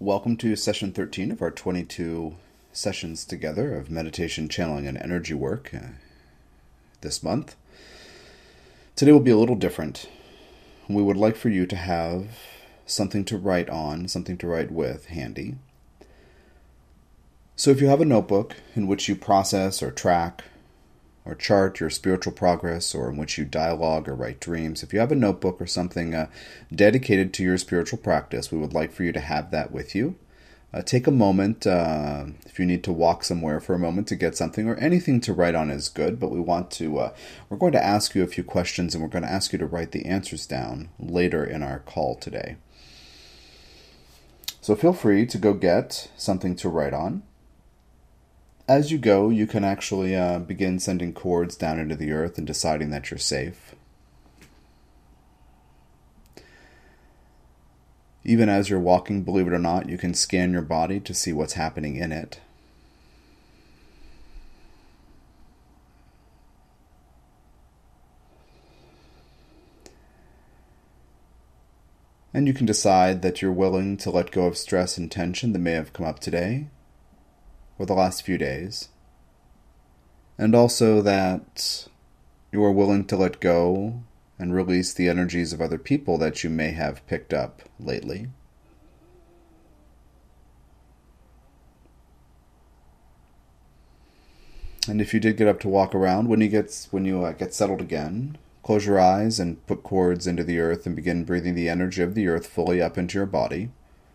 Welcome to session 13 of our 22 sessions together of meditation, channeling, and energy work this month. Today will be a little different. We would like for you to have something to write on, something to write with handy. So if you have a notebook in which you process or track or chart your spiritual progress, or in which you dialogue or write dreams, if you have a notebook or something dedicated to your spiritual practice, we would like for you to have that with you. Take a moment, if you need to walk somewhere for a moment to get something, or anything to write on is good, but we're going to ask you a few questions, and we're going to ask you to write the answers down later in our call today. So feel free to go get something to write on. As you go, you can actually begin sending cords down into the earth and deciding that you're safe. Even as you're walking, believe it or not, you can scan your body to see what's happening in it. And you can decide that you're willing to let go of stress and tension that may have come up today or the last few days. And also that you are willing to let go and release the energies of other people that you may have picked up lately. And if you did get up to walk around, when you get settled again, close your eyes and put cords into the earth and begin breathing the energy of the earth fully up into your body.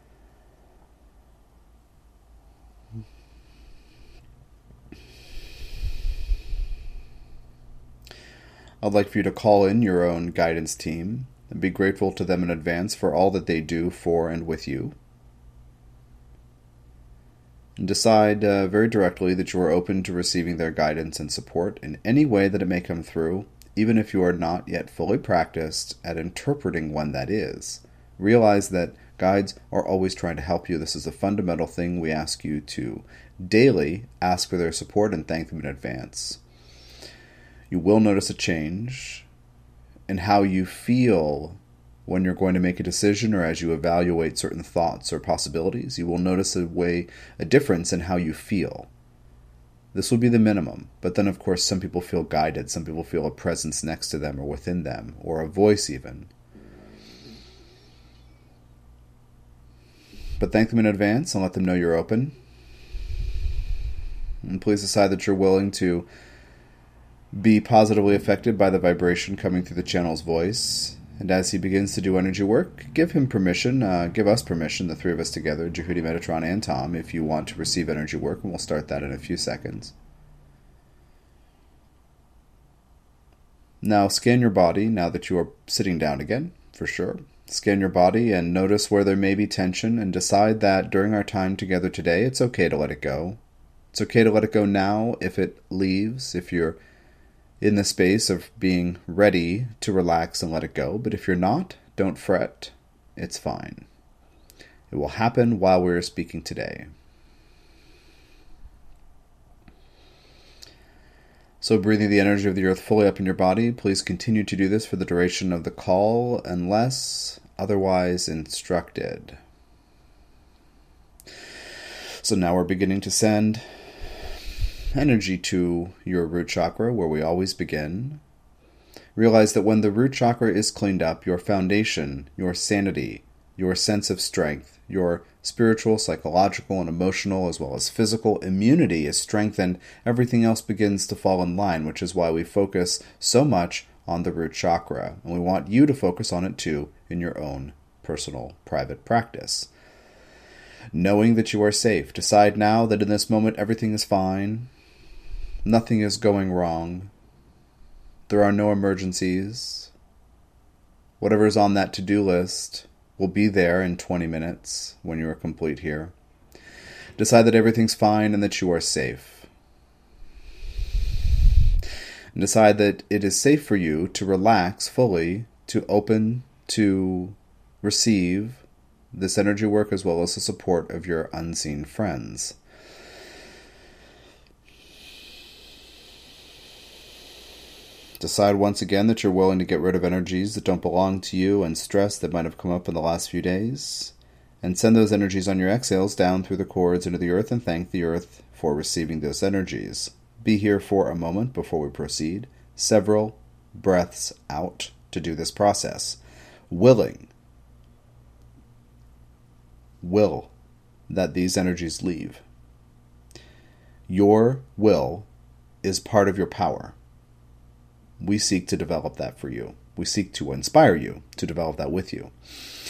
I'd like for you to call in your own guidance team and be grateful to them in advance for all that they do for and with you. And decide very directly that you are open to receiving their guidance and support in any way that it may come through, even if you are not yet fully practiced at interpreting when that is. Realize that guides are always trying to help you. This is a fundamental thing we ask you to daily ask for their support and thank them in advance. You will notice a change in how you feel when you're going to make a decision, or as you evaluate certain thoughts or possibilities. You will notice a difference in how you feel. This will be the minimum, but then of course some people feel guided, some people feel a presence next to them or within them, or a voice even. But thank them in advance and let them know you're open. And please decide that you're willing to be positively affected by the vibration coming through the channel's voice. And as he begins to do energy work, give him permission, give us permission, the three of us together, Jehudi, Metatron, and Tom, if you want to receive energy work, and we'll start that in a few seconds. Now scan your body, now that you are sitting down again, for sure. Scan your body and notice where there may be tension, and decide that during our time together today, it's okay to let it go. It's okay to let it go now if it leaves, if you're in the space of being ready to relax and let it go. But if you're not, don't fret. It's fine. It will happen while we're speaking today. So breathing the energy of the earth fully up in your body, please continue to do this for the duration of the call, unless otherwise instructed. So now we're beginning to send energy to your root chakra, where we always begin. Realize that when the root chakra is cleaned up, your foundation, your sanity, your sense of strength, your spiritual, psychological, and emotional, as well as physical immunity is strengthened. Everything else begins to fall in line, which is why we focus so much on the root chakra. And we want you to focus on it too in your own personal, private practice. Knowing that you are safe, decide now that in this moment everything is fine. Nothing is going wrong. There are no emergencies. Whatever is on that to-do list will be there in 20 minutes when you are complete here. Decide that everything's fine and that you are safe. And decide that it is safe for you to relax fully, to open, to receive this energy work, as well as the support of your unseen friends. Decide once again that you're willing to get rid of energies that don't belong to you and stress that might have come up in the last few days. And send those energies on your exhales down through the cords into the earth and thank the earth for receiving those energies. Be here for a moment before we proceed. Several breaths out to do this process. Will that these energies leave. Your will is part of your power. We seek to develop that for you. We seek to inspire you to develop that with you.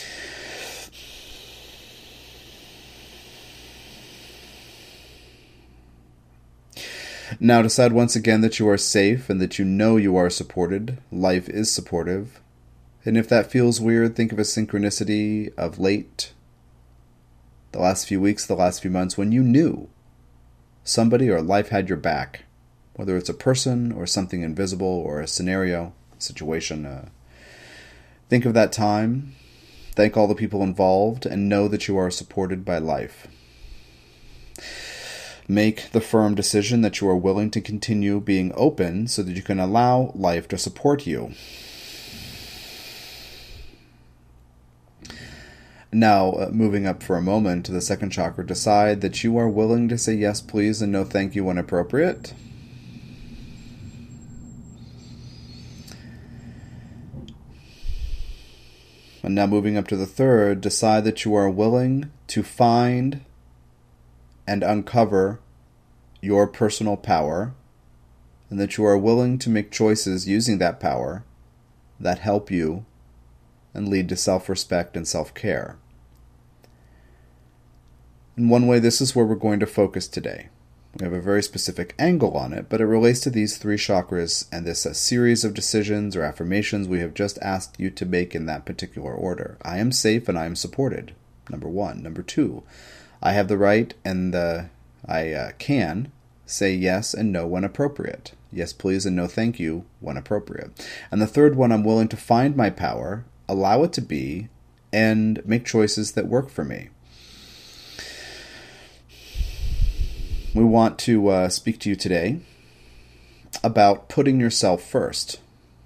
Now decide once again that you are safe and that you know you are supported. Life is supportive. And if that feels weird, think of a synchronicity of late, the last few weeks, the last few months, when you knew somebody or life had your back, whether it's a person or something invisible or a scenario, situation. Think of that time, thank all the people involved, and know that you are supported by life. Make the firm decision that you are willing to continue being open so that you can allow life to support you. Now, moving up for a moment to the second chakra, decide that you are willing to say yes, please, and no thank you when appropriate. And now moving up to the third, decide that you are willing to find and uncover your personal power, and that you are willing to make choices using that power that help you and lead to self-respect and self-care. In one way, this is where we're going to focus today. We have a very specific angle on it, but it relates to these three chakras and this series of decisions or affirmations we have just asked you to make in that particular order. I am safe and I am supported, number one. Number two, I have the right and I can say yes and no when appropriate. Yes, please, and no thank you when appropriate. And the third one, I'm willing to find my power, allow it to be, and make choices that work for me. We want to speak to you today about putting yourself first.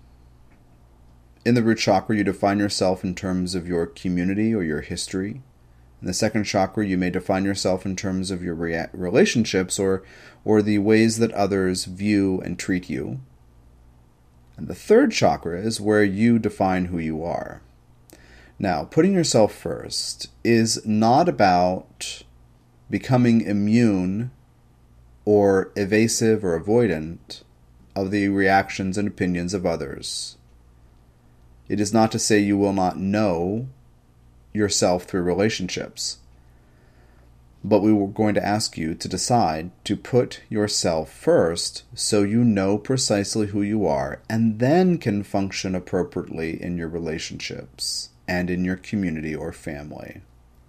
In the root chakra, you define yourself in terms of your community or your history. In the second chakra, you may define yourself in terms of your relationships or the ways that others view and treat you. And the third chakra is where you define who you are. Now, putting yourself first is not about becoming immune or evasive or avoidant of the reactions and opinions of others. It is not to say you will not know yourself through relationships, but we were going to ask you to decide to put yourself first so you know precisely who you are and then can function appropriately in your relationships and in your community or family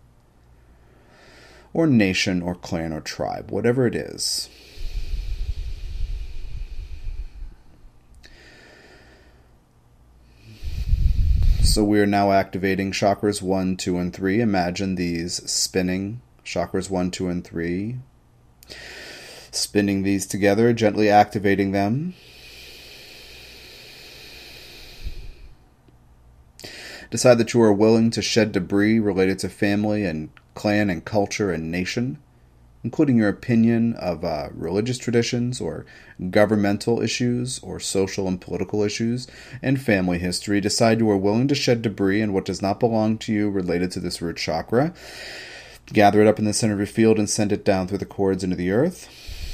or nation or clan or tribe, whatever it is. So we are now activating chakras 1, 2, and 3. Imagine these spinning, chakras 1, 2, and 3. Spinning these together, gently activating them. Decide that you are willing to shed debris related to family and clan and culture and nation, including your opinion of religious traditions or governmental issues or social and political issues and family history. Decide you are willing to shed debris and what does not belong to you related to this root chakra. Gather it up in the center of your field and send it down through the cords into the earth.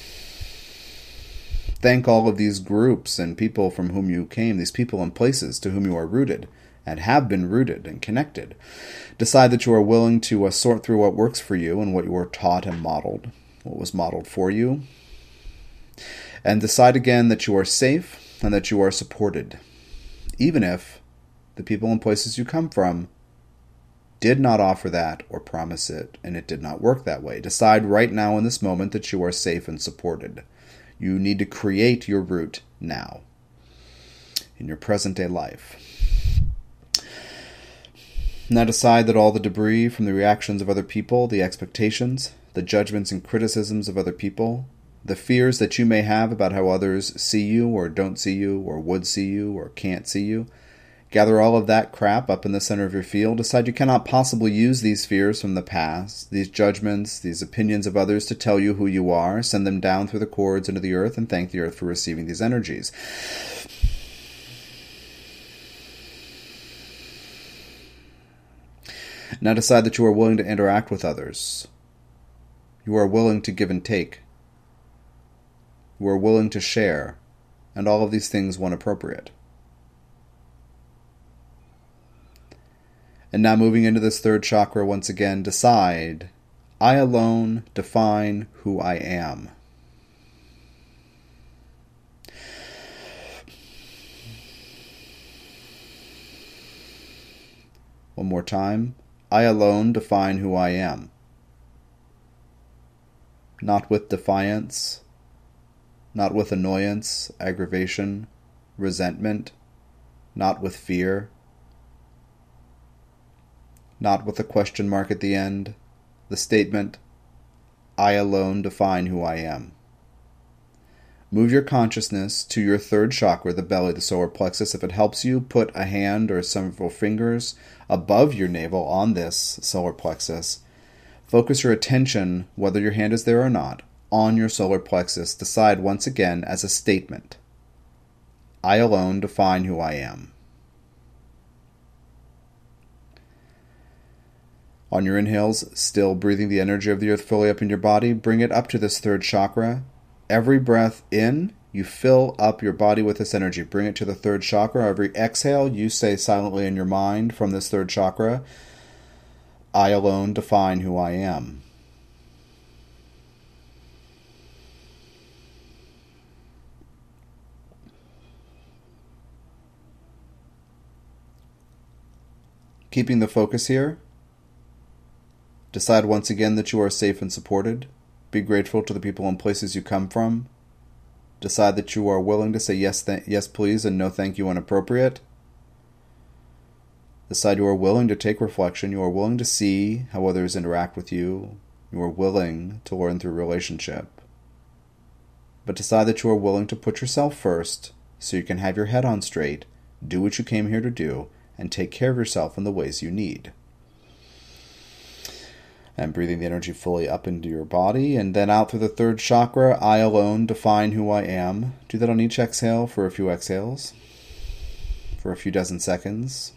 Thank all of these groups and people from whom you came, these people and places to whom you are rooted and have been rooted and connected. Decide that you are willing to sort through what works for you and what you were taught and modeled, what was modeled for you. And decide again that you are safe and that you are supported, even if the people and places you come from did not offer that or promise it, and it did not work that way. Decide right now in this moment that you are safe and supported. You need to create your root now, in your present-day life. Now decide that all the debris from the reactions of other people, the expectations, the judgments and criticisms of other people, the fears that you may have about how others see you or don't see you or would see you or can't see you, Gather all of that crap up in the center of your field. Decide you cannot possibly use these fears from the past, these judgments, these opinions of others to tell you who you are. Send them down through the cords into the earth and thank the earth for receiving these energies. Now decide that you are willing to interact with others. You are willing to give and take. You are willing to share, and all of these things when appropriate. And now moving into this third chakra once again, decide, I alone define who I am. One more time, I alone define who I am. Not with defiance, not with annoyance, aggravation, resentment, not with fear, not with a question mark at the end, the statement, I alone define who I am. Move your consciousness to your third chakra, the belly, the solar plexus. If it helps you, put a hand or several fingers above your navel on this solar plexus. Focus your attention, whether your hand is there or not, on your solar plexus. Decide once again as a statement, I alone define who I am. On your inhales, still breathing the energy of the earth fully up in your body, bring it up to this third chakra. Every breath in, you fill up your body with this energy. Bring it to the third chakra. Every exhale, you say silently in your mind from this third chakra, I alone define who I am. Keeping the focus here, decide once again that you are safe and supported. Be grateful to the people and places you come from. Decide that you are willing to say yes, yes please, and no thank you when appropriate. Decide you are willing to take reflection. You are willing to see how others interact with you. You are willing to learn through relationship. But decide that you are willing to put yourself first so you can have your head on straight, do what you came here to do, and take care of yourself in the ways you need. And breathing the energy fully up into your body and then out through the third chakra, I alone define who I am. Do that on each exhale for a few exhales, for a few dozen seconds.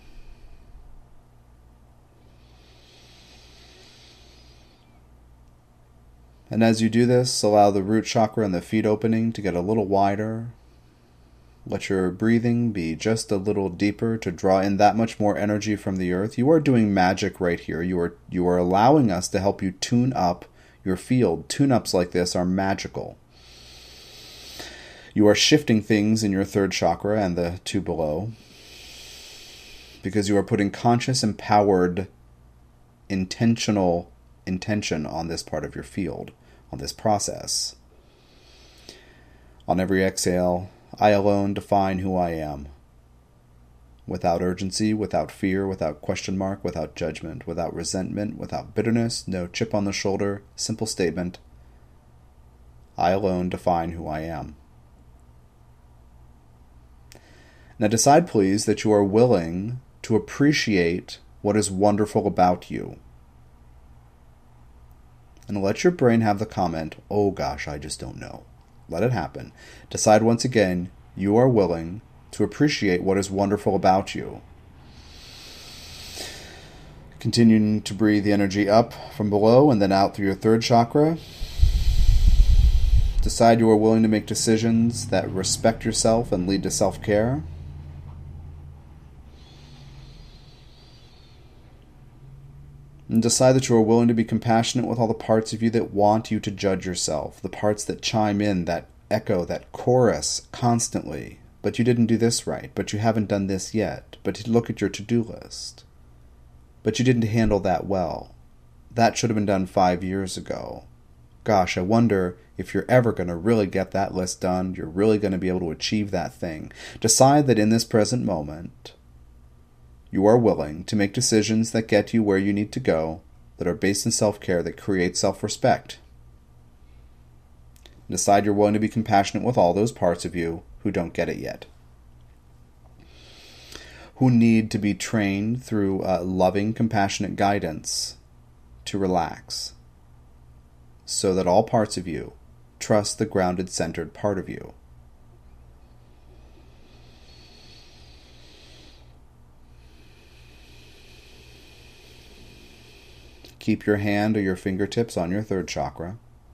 And as you do this, allow the root chakra and the feet opening to get a little wider. Let your breathing be just a little deeper to draw in that much more energy from the earth. You are doing magic right here. You are allowing us to help you tune up your field. Tune-ups like this are magical. You are shifting things in your third chakra and the two below because you are putting conscious, empowered, intentional intention on this part of your field, on this process. On every exhale, I alone define who I am. Without urgency, without fear, without question mark, without judgment, without resentment, without bitterness, no chip on the shoulder, simple statement. I alone define who I am. Now decide, please, that you are willing to appreciate what is wonderful about you. And let your brain have the comment, oh gosh, I just don't know. Let it happen. Decide once again, you are willing to appreciate what is wonderful about you. Continuing to breathe the energy up from below and then out through your third chakra. Decide you are willing to make decisions that respect yourself and lead to self-care. And decide that you are willing to be compassionate with all the parts of you that want you to judge yourself, the parts that chime in, that echo, that chorus constantly. But you didn't do this right, but you haven't done this yet, but you look at your to-do list. But you didn't handle that well. That should have been done 5 years ago. Gosh, I wonder if you're ever going to really get that list done, you're really going to be able to achieve that thing. Decide that in this present moment, you are willing to make decisions that get you where you need to go, that are based in self-care, that create self-respect. Decide you're willing to be compassionate with all those parts of you who don't get it yet. who need to be trained through loving, compassionate guidance to relax, so that all parts of you trust the grounded, centered part of you. Keep your hand or your fingertips on your third chakra.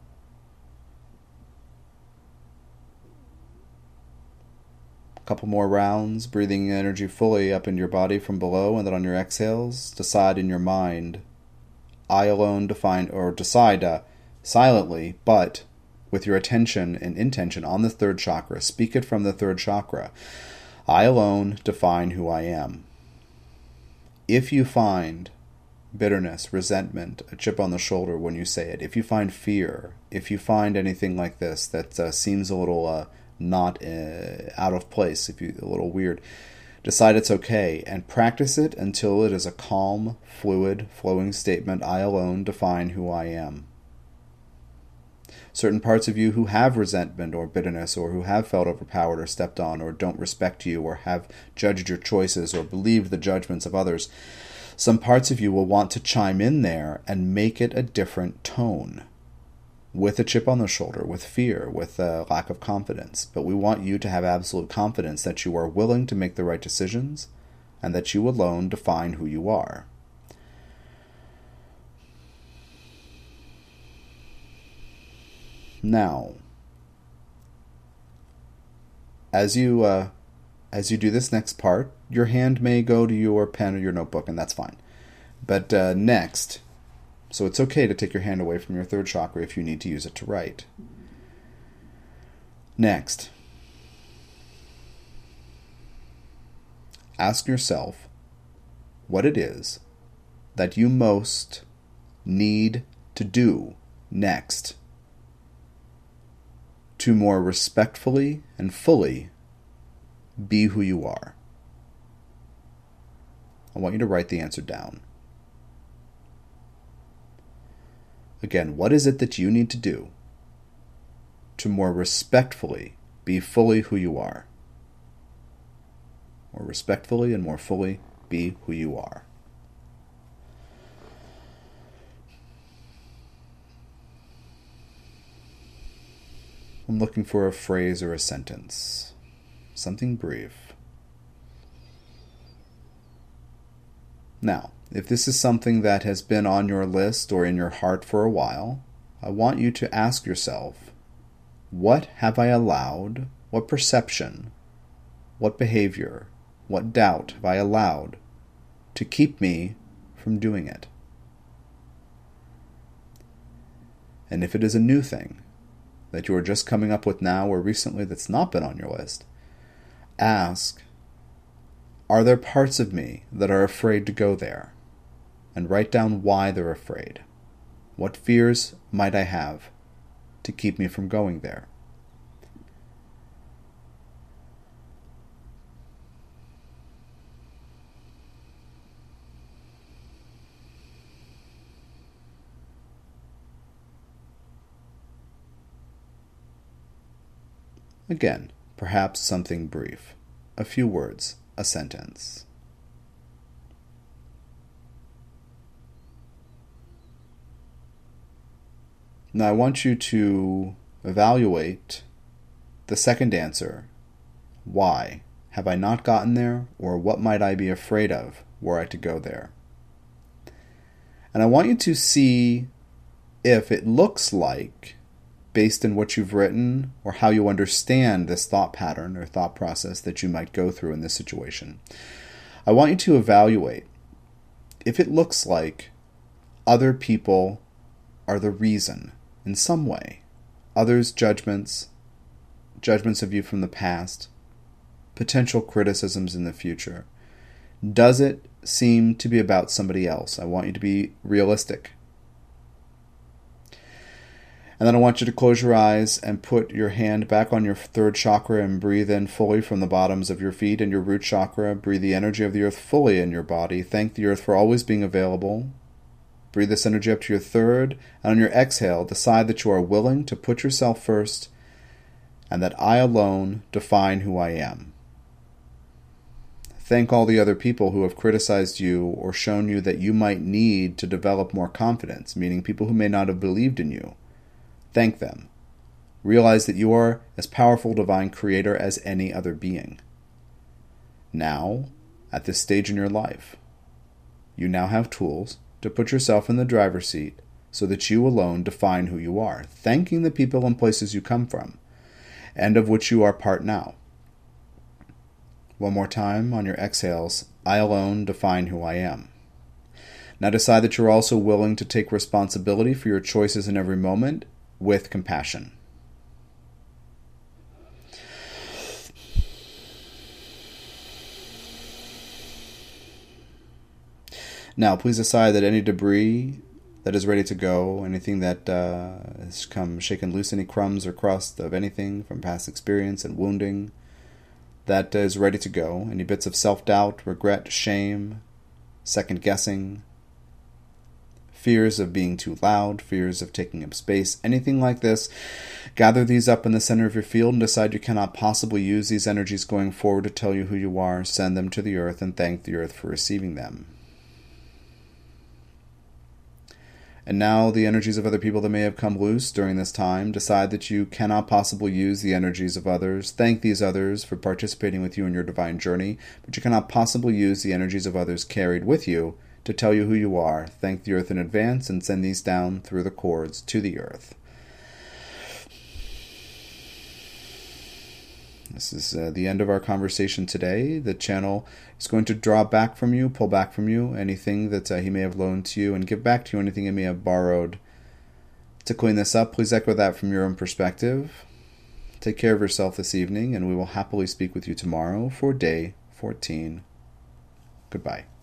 A couple more rounds, breathing energy fully up into your body from below, and then on your exhales, decide in your mind, I alone define, or decide silently, but with your attention and intention on the third chakra. Speak it from the third chakra. I alone define who I am. If you find bitterness, resentment, a chip on the shoulder when you say it, if you find fear, if you find anything like this that seems a little not out of place, a little weird, decide it's okay and practice it until it is a calm, fluid, flowing statement. I alone define who I am. Certain parts of you who have resentment or bitterness, or who have felt overpowered or stepped on, or don't respect you, or have judged your choices or believed the judgments of others, some parts of you will want to chime in there and make it a different tone, with a chip on the shoulder, with fear, with a lack of confidence. But we want you to have absolute confidence that you are willing to make the right decisions and that you alone define who you are. Now, as you do this next part, your hand may go to your pen or your notebook, and that's fine. But next, so it's okay to take your hand away from your third chakra if you need to use it to write. Next, ask yourself what it is that you most need to do next to more respectfully and fully be who you are. I want you to write the answer down. Again, what is it that you need to do to more respectfully be fully who you are? More respectfully and more fully be who you are. I'm looking for a phrase or a sentence. Something brief. Now, if this is something that has been on your list or in your heart for a while, I want you to ask yourself, what have I allowed, what perception, what behavior, what doubt have I allowed to keep me from doing it? And if it is a new thing that you are just coming up with now or recently that's not been on your list, ask, are there parts of me that are afraid to go there? And write down why they're afraid. What fears might I have to keep me from going there? Again, perhaps something brief. A few words, a sentence. Now I want you to evaluate the second answer. Why have I not gotten there, or what might I be afraid of were I to go there? And I want you to see if it looks like, based on what you've written or how you understand this thought pattern or thought process that you might go through in this situation, I want you to evaluate if it looks like other people are the reason in some way. Others' judgments of you from the past, potential criticisms in the future. Does it seem to be about somebody else? I want you to be realistic. And then I want you to close your eyes and put your hand back on your third chakra and breathe in fully from the bottoms of your feet and your root chakra. Breathe the energy of the earth fully in your body. Thank the earth for always being available. Breathe this energy up to your third, and on your exhale, decide that you are willing to put yourself first and that I alone define who I am. Thank all the other people who have criticized you or shown you that you might need to develop more confidence, meaning people who may not have believed in you. Thank them. Realize that you are as powerful divine creator as any other being. Now, at this stage in your life, you now have tools to put yourself in the driver's seat so that you alone define who you are, thanking the people and places you come from, and of which you are part now. One more time on your exhales, I alone define who I am. Now decide that you're also willing to take responsibility for your choices in every moment with compassion. Now, please decide that any debris that is ready to go, anything that has come shaken loose, any crumbs or crust of anything from past experience and wounding, that is ready to go. Any bits of self-doubt, regret, shame, second-guessing, fears of being too loud, fears of taking up space, anything like this, gather these up in the center of your field and decide you cannot possibly use these energies going forward to tell you who you are. Send them to the earth and thank the earth for receiving them. And now the energies of other people that may have come loose during this time, decide that you cannot possibly use the energies of others. Thank these others for participating with you in your divine journey, but you cannot possibly use the energies of others carried with you to tell you who you are. Thank the earth in advance and send these down through the cords to the earth. This is the end of our conversation today. The channel is going to draw back from you, pull back from you anything that he may have loaned to you, and give back to you anything he may have borrowed. To clean this up, please echo that from your own perspective. Take care of yourself this evening, and we will happily speak with you tomorrow for day 14. Goodbye.